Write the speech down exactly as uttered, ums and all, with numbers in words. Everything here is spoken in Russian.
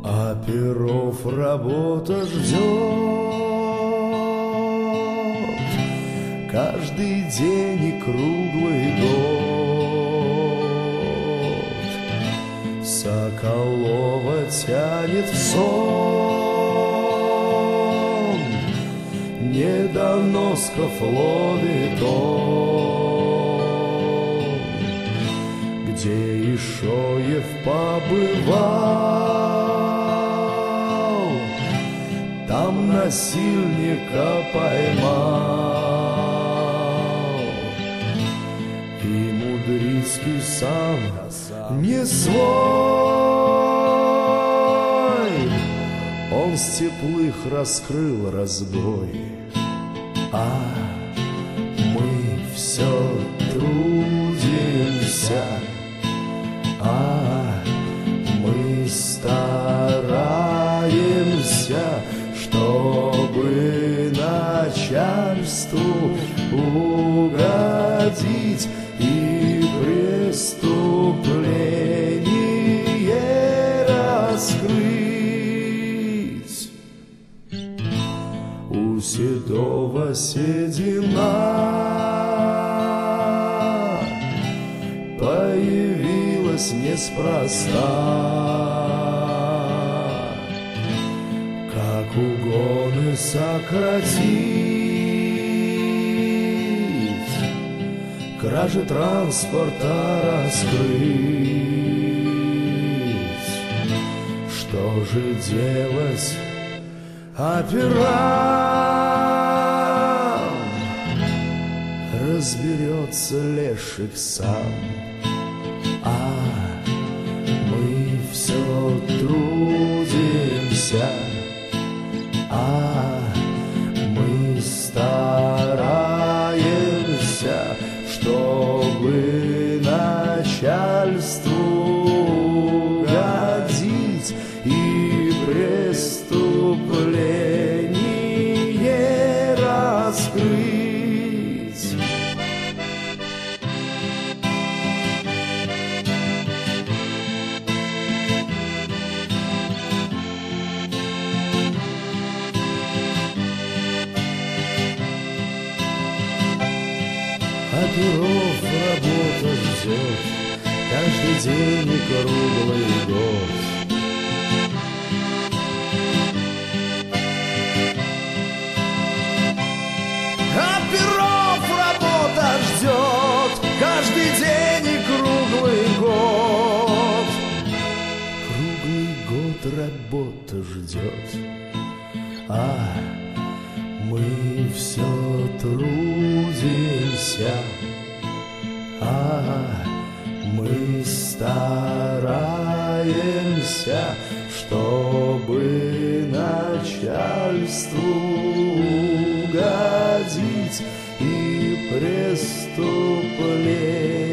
А перов работа ждет каждый день и круглый год. Соколова тянет в сон, недоносков ловит он. Где и Шоев побывал, там насильника поймал. И Мудрицкий сам не свой, он с теплых раскрыл разбой. А мы все трудимся, а мы стараемся, чтобы начальству угодить и преступление раскрыть. У седого седина появилась неспроста, как угоны сократить, кражи транспорта раскрыть. Что же делать операм? Разберется леший сам. А мы все трудимся, а мы стараемся, чтобы начальству угодить и преступление раскрыть. А перов работа ждет каждый день и круглый год. А перов работа ждет каждый день и круглый год. Круглый год работа ждет, а мы все трудимся, а мы стараемся, чтобы начальству угодить и преступление